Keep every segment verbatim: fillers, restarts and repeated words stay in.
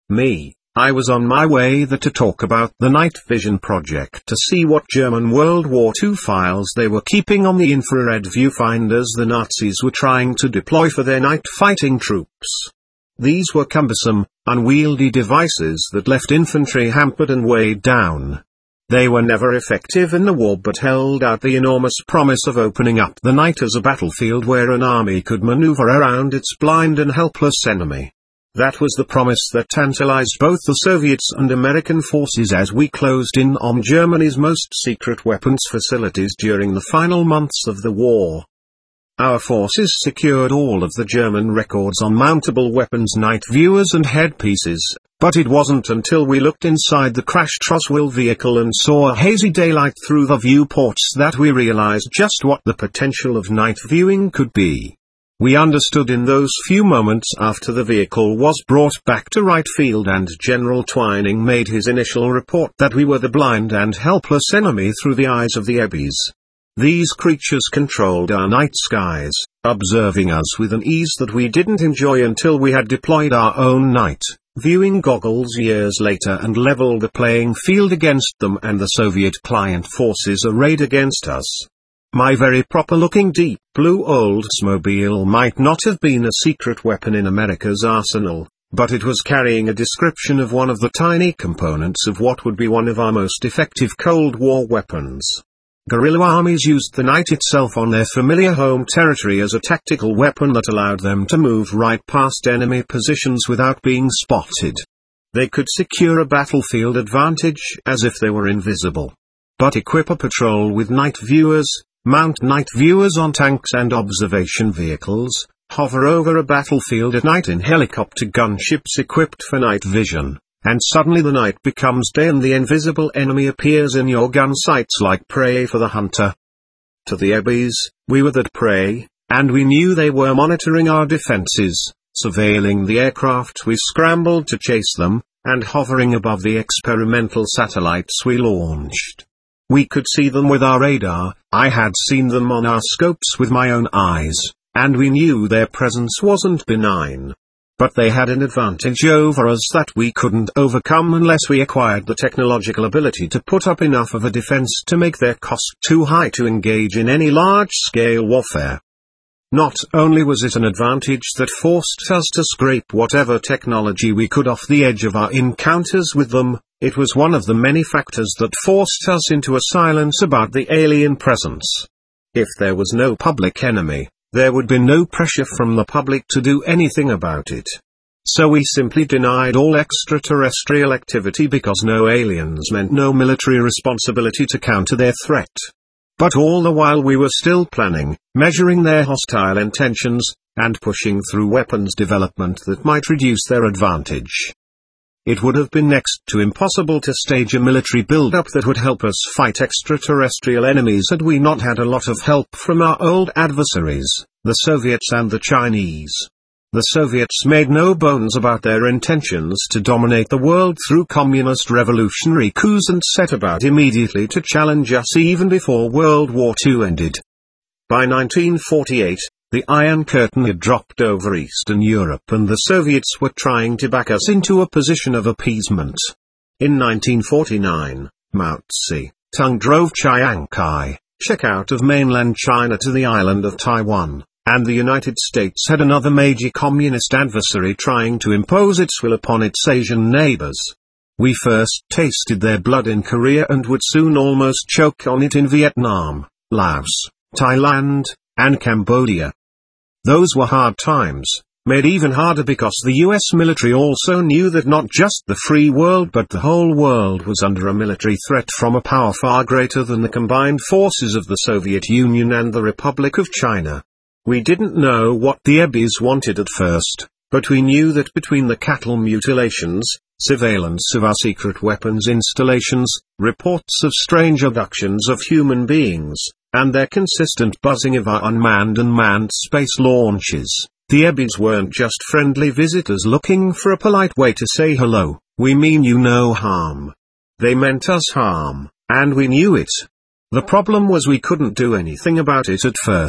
Me, I was on my way there to talk about the night vision project to see what German World War Two files they were keeping on the infrared viewfinders the Nazis were trying to deploy for their night fighting troops. These were cumbersome, unwieldy devices that left infantry hampered and weighed down. They were never effective in the war but held out the enormous promise of opening up the night as a battlefield where an army could maneuver around its blind and helpless enemy. That was the promise that tantalized both the Soviets and American forces as we closed in on Germany's most secret weapons facilities during the final months of the war. Our forces secured all of the German records on mountable weapons night viewers and headpieces, but it wasn't until we looked inside the crashed Roswell vehicle and saw a hazy daylight through the viewports that we realized just what the potential of night viewing could be. We understood in those few moments after the vehicle was brought back to Wright Field and General Twining made his initial report that we were the blind and helpless enemy through the eyes of the Ebbies. These creatures controlled our night skies, observing us with an ease that we didn't enjoy until we had deployed our own night viewing goggles years later and leveled the playing field against them and the Soviet client forces arrayed against us. My very proper-looking deep blue Oldsmobile might not have been a secret weapon in America's arsenal, but it was carrying a description of one of the tiny components of what would be one of our most effective Cold War weapons. Guerrilla armies used the night itself on their familiar home territory as a tactical weapon that allowed them to move right past enemy positions without being spotted. They could secure a battlefield advantage as if they were invisible. But equip a patrol with night viewers, mount night viewers on tanks and observation vehicles, hover over a battlefield at night in helicopter gunships equipped for night vision, and suddenly the night becomes day and the invisible enemy appears in your gun sights like prey for the hunter. To the Ebbies, we were that prey, and we knew they were monitoring our defenses, surveilling the aircraft we scrambled to chase them, and hovering above the experimental satellites we launched. We could see them with our radar, I had seen them on our scopes with my own eyes, and we knew their presence wasn't benign. But they had an advantage over us that we couldn't overcome unless we acquired the technological ability to put up enough of a defense to make their cost too high to engage in any large-scale warfare. Not only was it an advantage that forced us to scrape whatever technology we could off the edge of our encounters with them, it was one of the many factors that forced us into a silence about the alien presence. If there was no public enemy, there would be no pressure from the public to do anything about it. So we simply denied all extraterrestrial activity because no aliens meant no military responsibility to counter their threat. But all the while we were still planning, measuring their hostile intentions, and pushing through weapons development that might reduce their advantage. It would have been next to impossible to stage a military build-up that would help us fight extraterrestrial enemies had we not had a lot of help from our old adversaries, the Soviets and the Chinese. The Soviets made no bones about their intentions to dominate the world through communist revolutionary coups and set about immediately to challenge us even before World War Two ended. By nineteen forty-eight, the Iron Curtain had dropped over Eastern Europe and the Soviets were trying to back us into a position of appeasement. In nineteen forty-nine, Mao Tse-tung drove Chiang Kai-shek out of mainland China to the island of Taiwan, and the United States had another major communist adversary trying to impose its will upon its Asian neighbors. We first tasted their blood in Korea and would soon almost choke on it in Vietnam, Laos, Thailand, and Cambodia. Those were hard times, made even harder because the U S military also knew that not just the free world but the whole world was under a military threat from a power far greater than the combined forces of the Soviet Union and the Republic of China. We didn't know what the Ebbies wanted at first, but we knew that between the cattle mutilations, surveillance of our secret weapons installations, reports of strange abductions of human beings, and their consistent buzzing of our unmanned and manned space launches, the Ebbies weren't just friendly visitors looking for a polite way to say hello, we mean you no harm. They meant us harm, and we knew it. The problem was we couldn't do anything about it at first,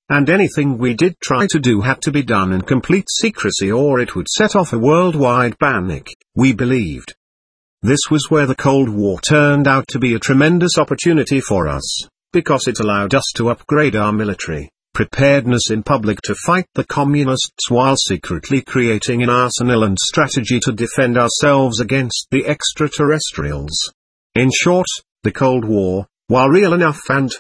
and anything we did try to do had to be done in complete secrecy or it would set off a worldwide panic, we believed. This was where the Cold War turned out to be a tremendous opportunity for us, because it allowed us to upgrade our military preparedness in public to fight the communists while secretly creating an arsenal and strategy to defend ourselves against the extraterrestrials. In short, the Cold War, while real enough and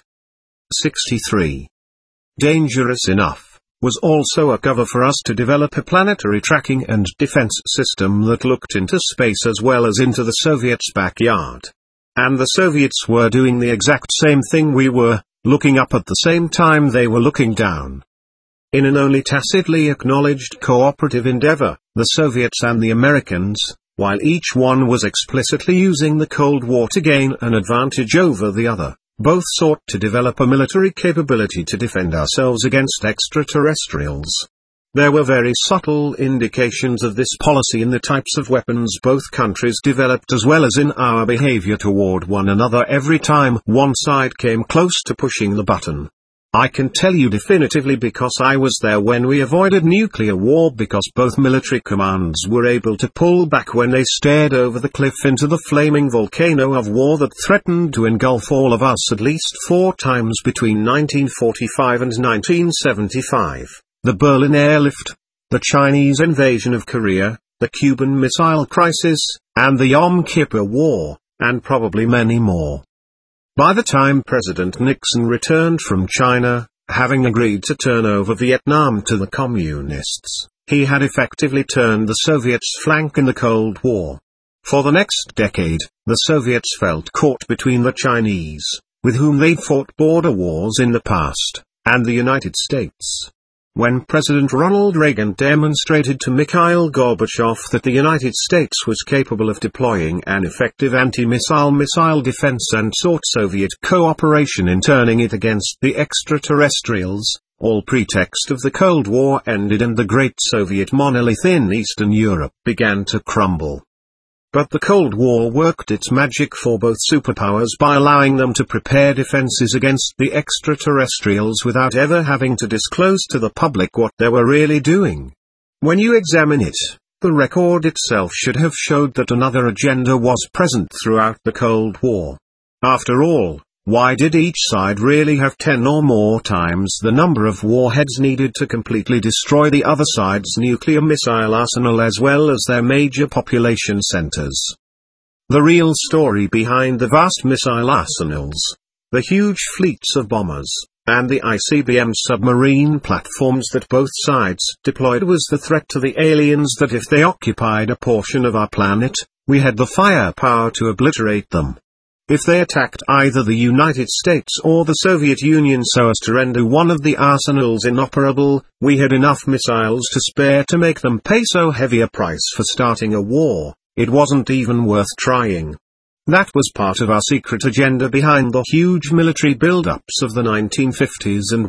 sixty-three dangerous enough, was also a cover for us to develop a planetary tracking and defense system that looked into space as well as into the Soviets' backyard. And the Soviets were doing the exact same thing we were, looking up at the same time they were looking down. In an only tacitly acknowledged cooperative endeavor, the Soviets and the Americans, while each one was explicitly using the Cold War to gain an advantage over the other, both sought to develop a military capability to defend ourselves against extraterrestrials. There were very subtle indications of this policy in the types of weapons both countries developed as well as in our behavior toward one another every time one side came close to pushing the button. I can tell you definitively because I was there when we avoided nuclear war because both military commands were able to pull back when they stared over the cliff into the flaming volcano of war that threatened to engulf all of us at least four times between nineteen forty-five and nineteen seventy-five. The Berlin airlift, the Chinese invasion of Korea, the Cuban Missile Crisis, and the Yom Kippur War, and probably many more. By the time President Nixon returned from China, having agreed to turn over Vietnam to the Communists, he had effectively turned the Soviets' flank in the Cold War. For the next decade, the Soviets felt caught between the Chinese, with whom they'd fought border wars in the past, and the United States. When President Ronald Reagan demonstrated to Mikhail Gorbachev that the United States was capable of deploying an effective anti-missile missile defense and sought Soviet cooperation in turning it against the extraterrestrials, all pretext of the Cold War ended and the great Soviet monolith in Eastern Europe began to crumble. But the Cold War worked its magic for both superpowers by allowing them to prepare defenses against the extraterrestrials without ever having to disclose to the public what they were really doing. When you examine it, the record itself should have showed that another agenda was present throughout the Cold War. After all, why did each side really have ten or more times the number of warheads needed to completely destroy the other side's nuclear missile arsenal as well as their major population centers? The real story behind the vast missile arsenals, the huge fleets of bombers, and the I C B M submarine platforms that both sides deployed was the threat to the aliens that if they occupied a portion of our planet, we had the firepower to obliterate them. If they attacked either the United States or the Soviet Union so as to render one of the arsenals inoperable, we had enough missiles to spare to make them pay so heavy a price for starting a war, it wasn't even worth trying. That was part of our secret agenda behind the huge military build-ups of the nineteen fifties and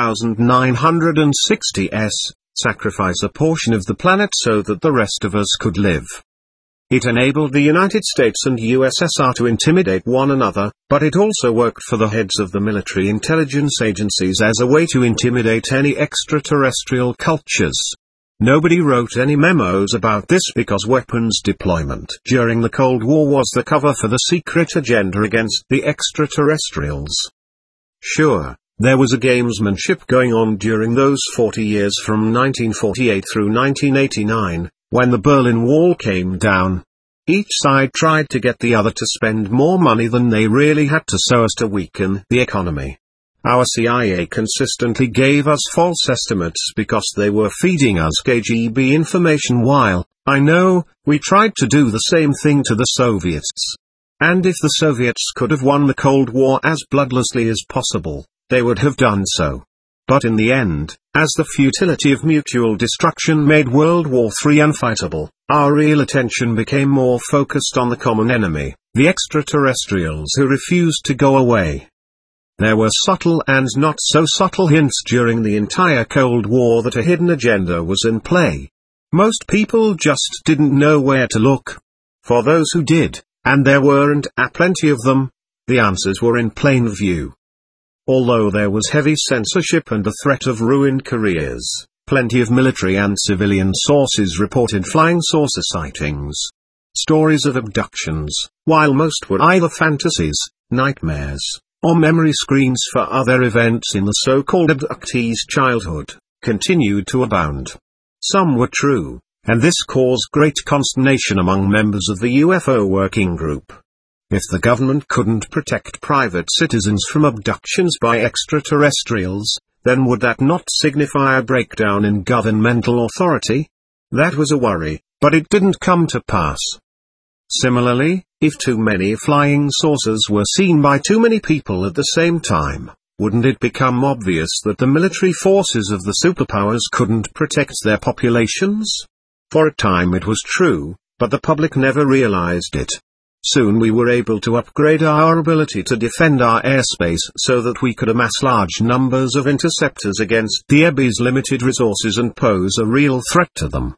nineteen sixties, sacrifice a portion of the planet so that the rest of us could live. It enabled the United States and U S S R to intimidate one another, but it also worked for the heads of the military intelligence agencies as a way to intimidate any extraterrestrial cultures. Nobody wrote any memos about this because weapons deployment during the Cold War was the cover for the secret agenda against the extraterrestrials. Sure, there was a gamesmanship going on during those forty years from nineteen forty-eight through nineteen eighty-nine. When the Berlin Wall came down, each side tried to get the other to spend more money than they really had to so as to weaken the economy. Our C I A consistently gave us false estimates because they were feeding us K G B information while, I know, we tried to do the same thing to the Soviets. And if the Soviets could have won the Cold War as bloodlessly as possible, they would have done so. But in the end, as the futility of mutual destruction made World War Three unfightable, our real attention became more focused on the common enemy, the extraterrestrials who refused to go away. There were subtle and not so subtle hints during the entire Cold War that a hidden agenda was in play. Most people just didn't know where to look. For those who did, and there weren't a plenty of them, the answers were in plain view. Although there was heavy censorship and the threat of ruined careers, plenty of military and civilian sources reported flying saucer sightings. Stories of abductions, while most were either fantasies, nightmares, or memory screens for other events in the so-called abductees' childhood, continued to abound. Some were true, and this caused great consternation among members of the U F O working group. If the government couldn't protect private citizens from abductions by extraterrestrials, then would that not signify a breakdown in governmental authority? That was a worry, but it didn't come to pass. Similarly, if too many flying saucers were seen by too many people at the same time, wouldn't it become obvious that the military forces of the superpowers couldn't protect their populations? For a time it was true, but the public never realized it. Soon we were able to upgrade our ability to defend our airspace so that we could amass large numbers of interceptors against the E B's limited resources and pose a real threat to them.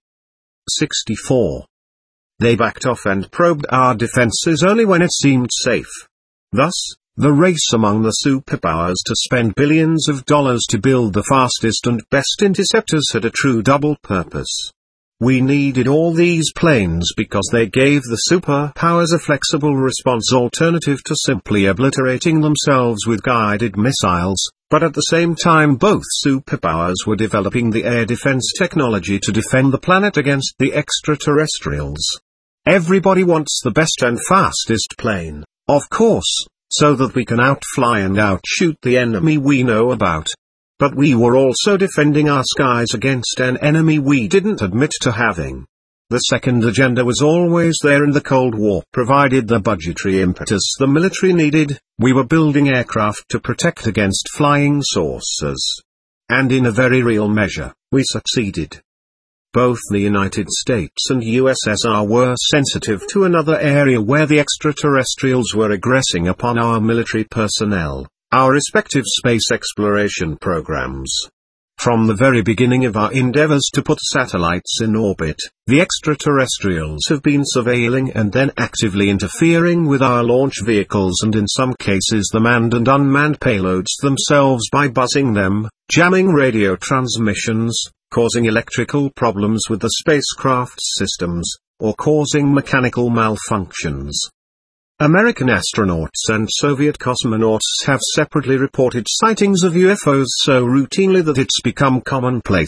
sixty-four. They backed off and probed our defenses only when it seemed safe. Thus, the race among the superpowers to spend billions of dollars to build the fastest and best interceptors had a true double purpose. We needed all these planes because they gave the superpowers a flexible response alternative to simply obliterating themselves with guided missiles, but at the same time both superpowers were developing the air defense technology to defend the planet against the extraterrestrials. Everybody wants the best and fastest plane, of course, so that we can outfly and outshoot the enemy we know about. But we were also defending our skies against an enemy we didn't admit to having. The second agenda was always there in the Cold War. Provided the budgetary impetus the military needed, we were building aircraft to protect against flying saucers. And in a very real measure, we succeeded. Both the United States and U S S R were sensitive to another area where the extraterrestrials were aggressing upon our military personnel: our respective space exploration programs. From the very beginning of our endeavors to put satellites in orbit, the extraterrestrials have been surveilling and then actively interfering with our launch vehicles and in some cases the manned and unmanned payloads themselves by buzzing them, jamming radio transmissions, causing electrical problems with the spacecraft's systems, or causing mechanical malfunctions. American astronauts and Soviet cosmonauts have separately reported sightings of U F Os so routinely that it's become commonplace.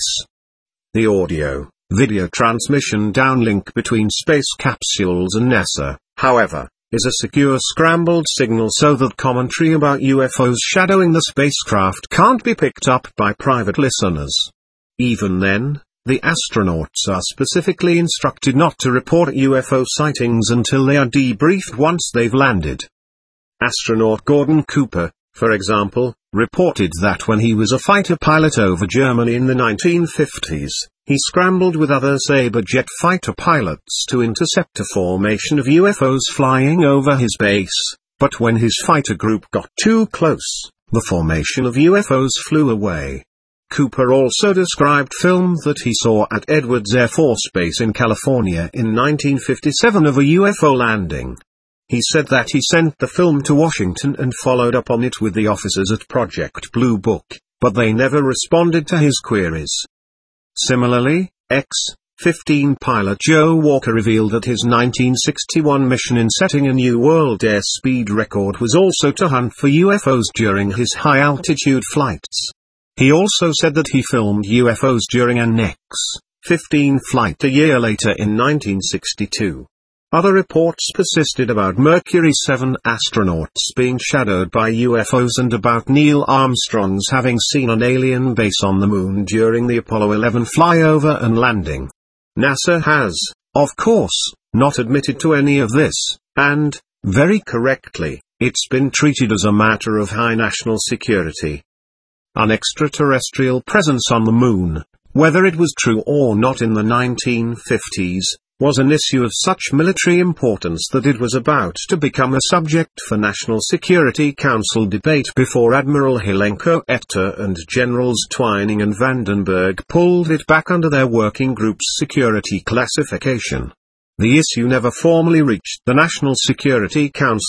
The audio, video transmission downlink between space capsules and NASA, however, is a secure scrambled signal so that commentary about U F Os shadowing the spacecraft can't be picked up by private listeners. Even then, the astronauts are specifically instructed not to report U F O sightings until they are debriefed once they've landed. Astronaut Gordon Cooper, for example, reported that when he was a fighter pilot over Germany in the nineteen fifties, he scrambled with other Sabre jet fighter pilots to intercept a formation of U F Os flying over his base, but when his fighter group got too close, the formation of U F Os flew away. Cooper also described film that he saw at Edwards Air Force Base in California in nineteen fifty-seven of a U F O landing. He said that he sent the film to Washington and followed up on it with the officers at Project Blue Book, but they never responded to his queries. Similarly, X fifteen pilot Joe Walker revealed that his nineteen sixty-one mission in setting a new world airspeed record was also to hunt for U F Os during his high-altitude flights. He also said that he filmed U F Os during an X fifteen flight a year later in nineteen sixty-two. Other reports persisted about Mercury seven astronauts being shadowed by U F Os and about Neil Armstrong's having seen an alien base on the moon during the Apollo eleven flyover and landing. NASA has, of course, not admitted to any of this, and, very correctly, it's been treated as a matter of high national security. An extraterrestrial presence on the moon, whether it was true or not in the nineteen fifties, was an issue of such military importance that it was about to become a subject for National Security Council debate before Admiral Helenko Etter and Generals Twining and Vandenberg pulled it back under their working group's security classification. The issue never formally reached the National Security Council,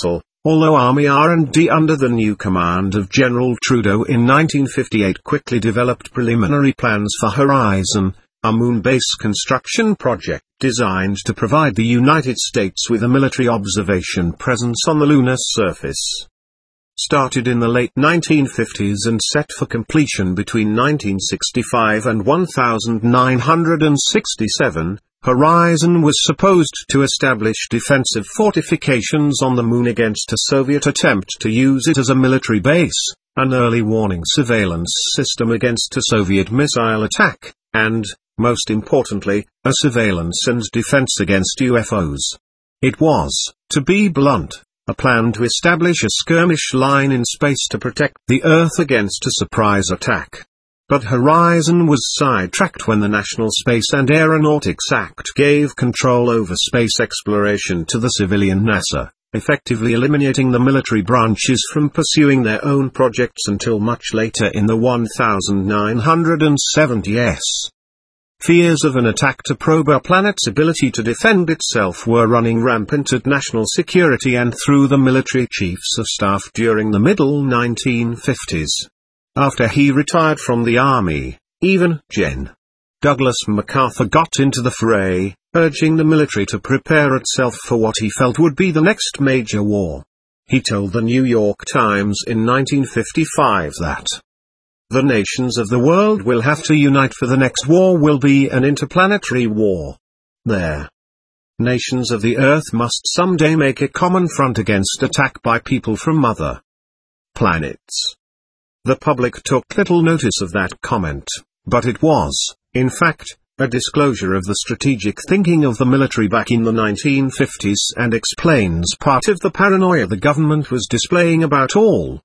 Although Army R and D under the new command of General Trudeau in nineteen fifty-eight quickly developed preliminary plans for Horizon, a moon base construction project designed to provide the United States with a military observation presence on the lunar surface. Started in the late nineteen fifties and set for completion between nineteen sixty-five and nineteen sixty-seven, Horizon was supposed to establish defensive fortifications on the moon against a Soviet attempt to use it as a military base, an early warning surveillance system against a Soviet missile attack, and, most importantly, a surveillance and defense against U F Os. It was, to be blunt, a plan to establish a skirmish line in space to protect the Earth against a surprise attack. But Horizon was sidetracked when the National Space and Aeronautics Act gave control over space exploration to the civilian NASA, effectively eliminating the military branches from pursuing their own projects until much later in the nineteen seventies. Fears of an attack to probe our planet's ability to defend itself were running rampant at national security and through the military chiefs of staff during the middle nineteen fifties. After he retired from the Army, even Gen. Douglas MacArthur got into the fray, urging the military to prepare itself for what he felt would be the next major war. He told the New York Times in nineteen fifty-five that the nations of the world will have to unite, for the next war will be an interplanetary war. Their nations of the Earth must someday make a common front against attack by people from other planets. The public took little notice of that comment, but it was, in fact, a disclosure of the strategic thinking of the military back in the nineteen fifties and explains part of the paranoia the government was displaying about all.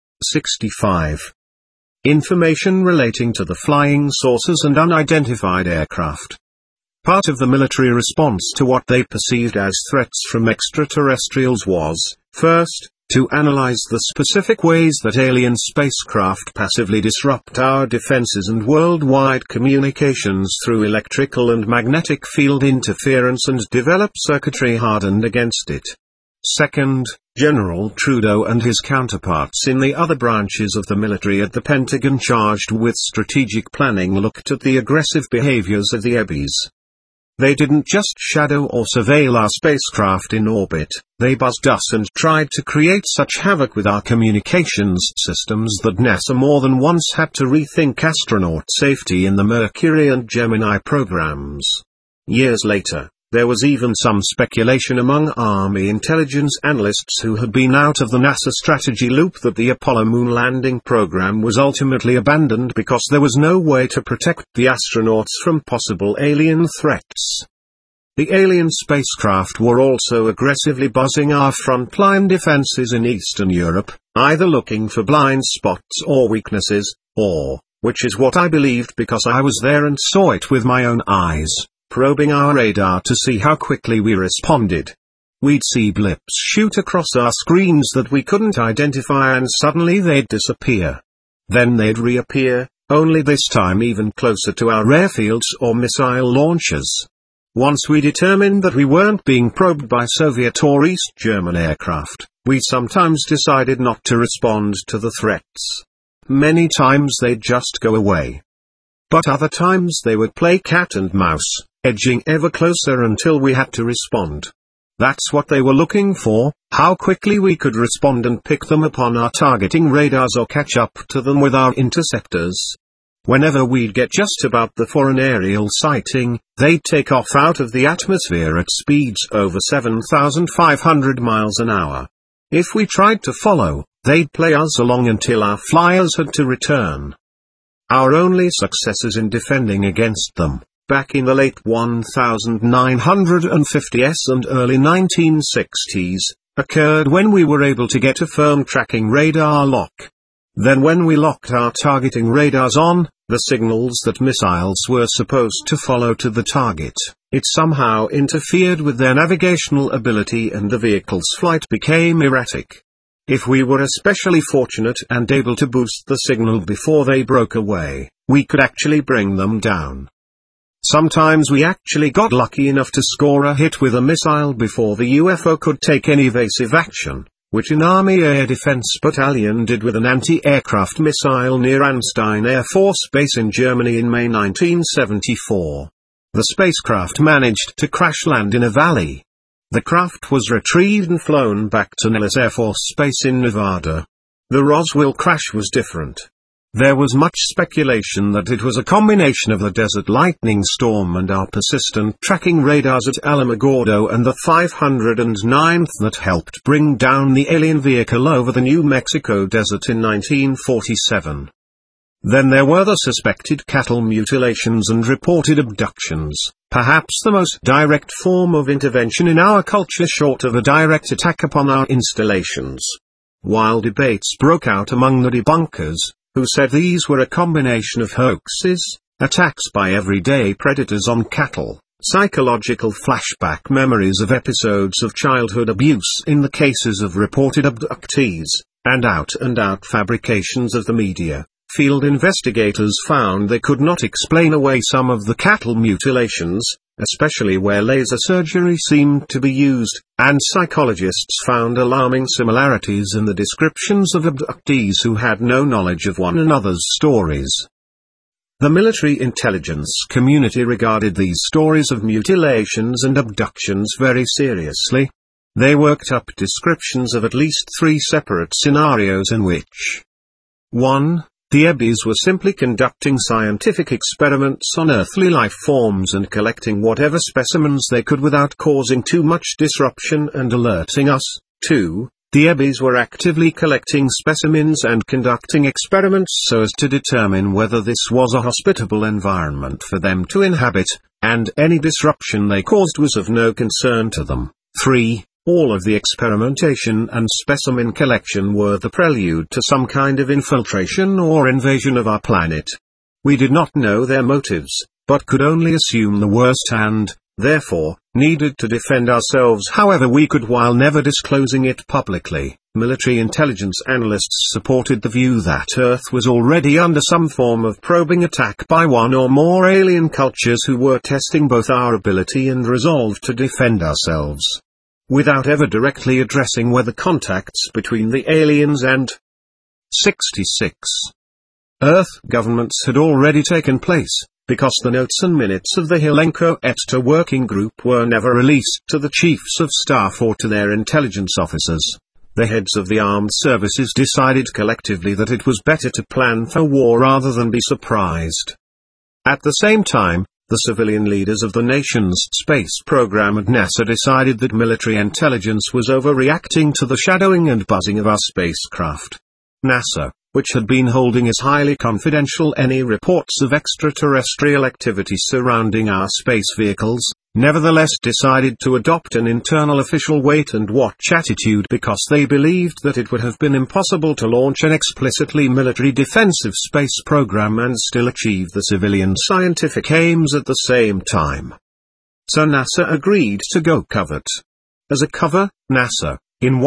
sixty-five. Information relating to the flying saucers and unidentified aircraft. Part of the military response to what they perceived as threats from extraterrestrials was, first, to analyze the specific ways that alien spacecraft passively disrupt our defenses and worldwide communications through electrical and magnetic field interference and develop circuitry hardened against it. Second, General Trudeau and his counterparts in the other branches of the military at the Pentagon charged with strategic planning looked at the aggressive behaviors of the Ebbies. They didn't just shadow or surveil our spacecraft in orbit, they buzzed us and tried to create such havoc with our communications systems that NASA more than once had to rethink astronaut safety in the Mercury and Gemini programs. Years later, there was even some speculation among Army intelligence analysts who had been out of the NASA strategy loop that the Apollo moon landing program was ultimately abandoned because there was no way to protect the astronauts from possible alien threats. The alien spacecraft were also aggressively buzzing our frontline defenses in Eastern Europe, either looking for blind spots or weaknesses, or, which is what I believed because I was there and saw it with my own eyes, probing our radar to see how quickly we responded. We'd see blips shoot across our screens that we couldn't identify and suddenly they'd disappear. Then they'd reappear, only this time even closer to our airfields or missile launchers. Once we determined that we weren't being probed by Soviet or East German aircraft, we sometimes decided not to respond to the threats. Many times they'd just go away. But other times they would play cat and mouse, edging ever closer until we had to respond. That's what they were looking for, how quickly we could respond and pick them up on our targeting radars or catch up to them with our interceptors. Whenever we'd get just about the for an aerial sighting, they'd take off out of the atmosphere at speeds over seven thousand five hundred miles an hour. If we tried to follow, they'd play us along until our flyers had to return. Our only successes in defending against them, back in the late nineteen fifties and early nineteen sixties, occurred when we were able to get a firm tracking radar lock. Then when we locked our targeting radars on, the signals that missiles were supposed to follow to the target, it somehow interfered with their navigational ability and the vehicle's flight became erratic. If we were especially fortunate and able to boost the signal before they broke away, we could actually bring them down. Sometimes we actually got lucky enough to score a hit with a missile before the U F O could take any evasive action, which an Army Air Defense Battalion did with an anti-aircraft missile near Anstein Air Force Base in Germany in May nineteen seventy-four. The spacecraft managed to crash-land in a valley. The craft was retrieved and flown back to Nellis Air Force Base in Nevada. The Roswell crash was different. There was much speculation that it was a combination of the desert lightning storm and our persistent tracking radars at Alamogordo and the five hundred ninth that helped bring down the alien vehicle over the New Mexico desert in nineteen forty-seven. Then there were the suspected cattle mutilations and reported abductions, perhaps the most direct form of intervention in our culture short of a direct attack upon our installations. While debates broke out among the debunkers, who said these were a combination of hoaxes, attacks by everyday predators on cattle, psychological flashback memories of episodes of childhood abuse in the cases of reported abductees, and out-and-out fabrications of the media. Field investigators found they could not explain away some of the cattle mutilations, especially where laser surgery seemed to be used, and psychologists found alarming similarities in the descriptions of abductees who had no knowledge of one another's stories. The military intelligence community regarded these stories of mutilations and abductions very seriously. They worked up descriptions of at least three separate scenarios in which one The Ebbies were simply conducting scientific experiments on earthly life forms and collecting whatever specimens they could without causing too much disruption and alerting us. two. The Ebbies were actively collecting specimens and conducting experiments so as to determine whether this was a hospitable environment for them to inhabit, and any disruption they caused was of no concern to them. three. All of the experimentation and specimen collection were the prelude to some kind of infiltration or invasion of our planet. We did not know their motives, but could only assume the worst and, therefore, needed to defend ourselves however we could while never disclosing it publicly. Military intelligence analysts supported the view that Earth was already under some form of probing attack by one or more alien cultures who were testing both our ability and resolve to defend ourselves, without ever directly addressing whether contacts between the aliens and sixty-six Earth governments had already taken place, because the notes and minutes of the Hilenko-Etster working group were never released to the chiefs of staff or to their intelligence officers. The heads of the armed services decided collectively that it was better to plan for war rather than be surprised. At the same time, the civilian leaders of the nation's space program at NASA decided that military intelligence was overreacting to the shadowing and buzzing of our spacecraft. NASA, which had been holding as highly confidential any reports of extraterrestrial activity surrounding our space vehicles, nevertheless decided to adopt an internal official wait-and-watch attitude because they believed that it would have been impossible to launch an explicitly military defensive space program and still achieve the civilian scientific aims at the same time. So NASA agreed to go covert. As a cover, NASA, in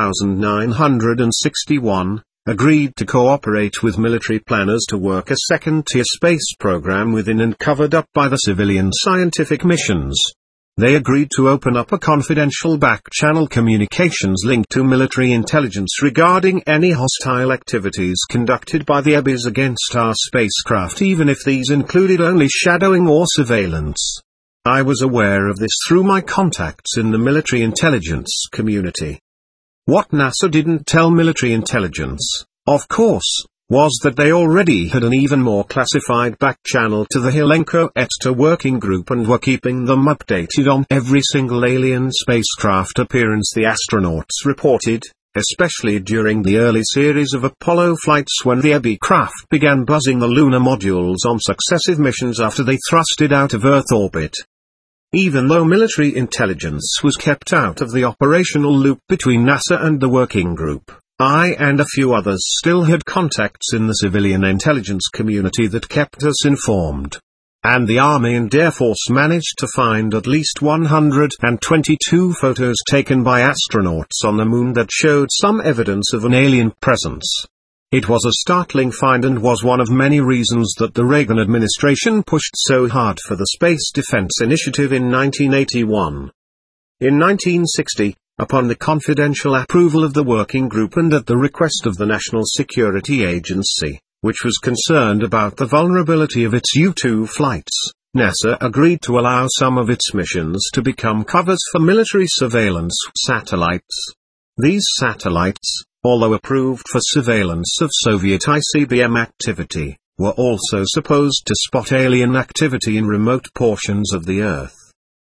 nineteen sixty-one, agreed to cooperate with military planners to work a second-tier space program within and covered up by the civilian scientific missions. They agreed to open up a confidential back-channel communications link to military intelligence regarding any hostile activities conducted by the Ebbies against our spacecraft, even if these included only shadowing or surveillance. I was aware of this through my contacts in the military intelligence community. What NASA didn't tell military intelligence, of course, was that they already had an even more classified back-channel to the Hilenko-Etster working group and were keeping them updated on every single alien spacecraft appearance the astronauts reported, especially during the early series of Apollo flights when the Ebby craft began buzzing the lunar modules on successive missions after they thrusted out of Earth orbit. Even though military intelligence was kept out of the operational loop between NASA and the working group, I and a few others still had contacts in the civilian intelligence community that kept us informed. And the Army and Air Force managed to find at least one hundred twenty-two photos taken by astronauts on the Moon that showed some evidence of an alien presence. It was a startling find and was one of many reasons that the Reagan administration pushed so hard for the Space Defense Initiative in nineteen eighty-one. In nineteen sixty, upon the confidential approval of the working group and at the request of the National Security Agency, which was concerned about the vulnerability of its U two flights, NASA agreed to allow some of its missions to become covers for military surveillance satellites. These satellites, although approved for surveillance of Soviet I C B M activity, were also supposed to spot alien activity in remote portions of the Earth.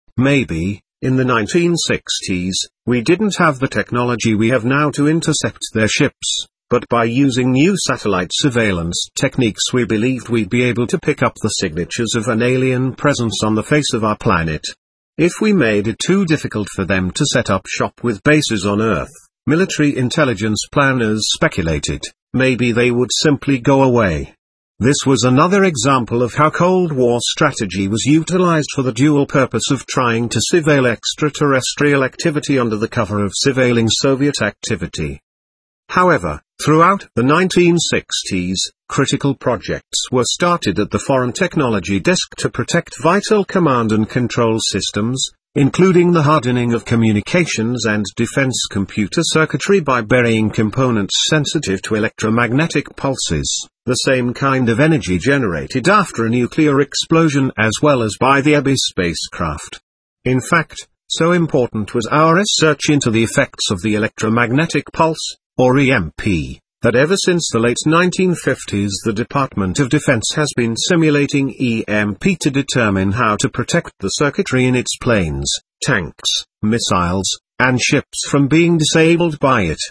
Maybe, in the nineteen sixties, we didn't have the technology we have now to intercept their ships, but by using new satellite surveillance techniques we believed we'd be able to pick up the signatures of an alien presence on the face of our planet. If we made it too difficult for them to set up shop with bases on Earth, military intelligence planners speculated, maybe they would simply go away. This was another example of how Cold War strategy was utilized for the dual purpose of trying to surveil extraterrestrial activity under the cover of surveilling Soviet activity. However, throughout the nineteen sixties, critical projects were started at the Foreign Technology Desk to protect vital command and control systems, including the hardening of communications and defense computer circuitry by burying components sensitive to electromagnetic pulses, the same kind of energy generated after a nuclear explosion, as well as by the Abyss spacecraft. In fact, so important was our research into the effects of the electromagnetic pulse, or E M P, that ever since the late nineteen fifties the Department of Defense has been simulating E M P to determine how to protect the circuitry in its planes, tanks, missiles, and ships from being disabled by it.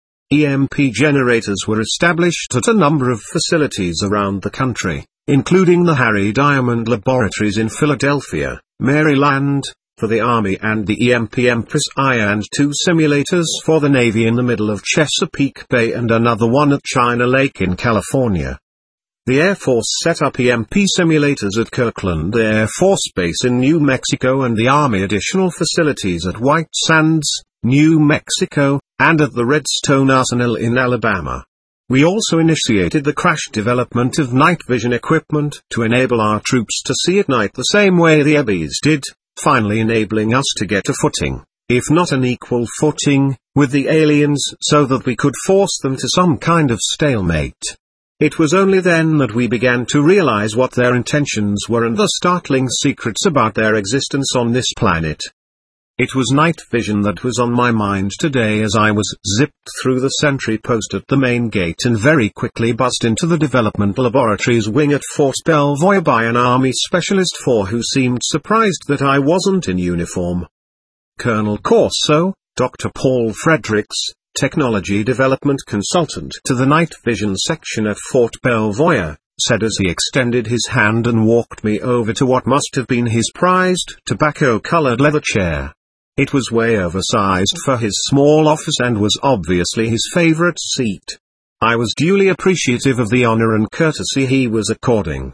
E M P generators were established at a number of facilities around the country, including the Harry Diamond Laboratories in Philadelphia, Maryland, for the Army, and the E M P Empress I and two simulators for the Navy in the middle of Chesapeake Bay and another one at China Lake in California. The Air Force set up E M P simulators at Kirkland Air Force Base in New Mexico, and the Army additional facilities at White Sands, New Mexico, and at the Redstone Arsenal in Alabama. We also initiated the crash development of night vision equipment to enable our troops to see at night the same way the Abyss did, finally enabling us to get a footing, if not an equal footing, with the aliens so that we could force them to some kind of stalemate. It was only then that we began to realize what their intentions were and the startling secrets about their existence on this planet. It was night vision that was on my mind today as I was zipped through the sentry post at the main gate and very quickly buzzed into the Development Laboratories wing at Fort Belvoir by an Army Specialist four who seemed surprised that I wasn't in uniform. Colonel Corso, Doctor Paul Fredericks, Technology Development Consultant to the Night Vision Section at Fort Belvoir, said as he extended his hand and walked me over to what must have been his prized tobacco-colored leather chair. It was way oversized for his small office and was obviously his favorite seat. I was duly appreciative of the honor and courtesy he was according.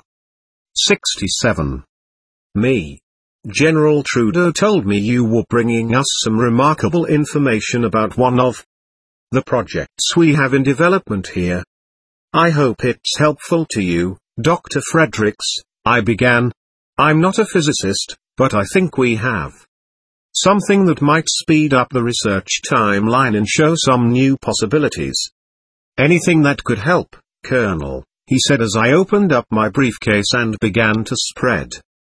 sixty-seven. Me. General Trudeau told me you were bringing us some remarkable information about one of the projects we have in development here. I hope it's helpful to you, Doctor Fredericks, I began. I'm not a physicist, but I think we have something that might speed up the research timeline and show some new possibilities. Anything that could help, Colonel, he said as I opened up my briefcase and began to spread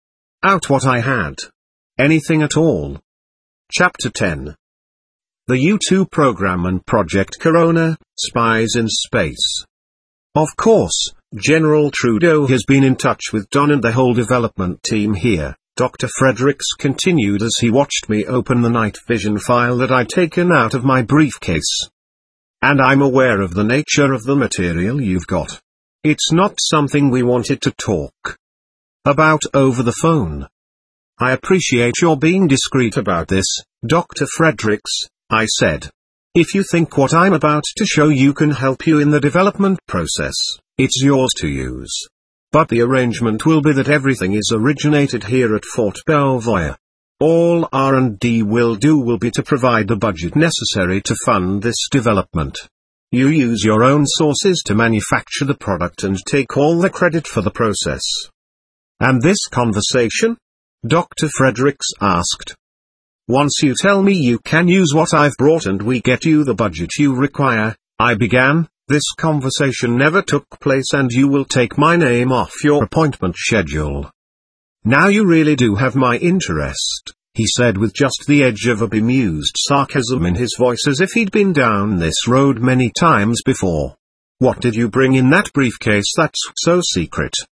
out what I had. Anything at all. Chapter ten. The U two Program and Project Corona, Spies in Space. Of course, General Trudeau has been in touch with Don and the whole development team here, Doctor Fredericks continued as he watched me open the night vision file that I'd taken out of my briefcase. And I'm aware of the nature of the material you've got. It's not something we wanted to talk about over the phone. I appreciate your being discreet about this, Doctor Fredericks, I said. If you think what I'm about to show you can help you in the development process, it's yours to use. But the arrangement will be that everything is originated here at Fort Belvoir. All R and D will do will be to provide the budget necessary to fund this development. You use your own sources to manufacture the product and take all the credit for the process. And this conversation? Doctor Fredericks asked. Once you tell me you can use what I've brought and we get you the budget you require, I began, this conversation never took place and you will take my name off your appointment schedule. Now you really do have my interest, he said with just the edge of a bemused sarcasm in his voice as if he'd been down this road many times before. What did you bring in that briefcase that's so secret?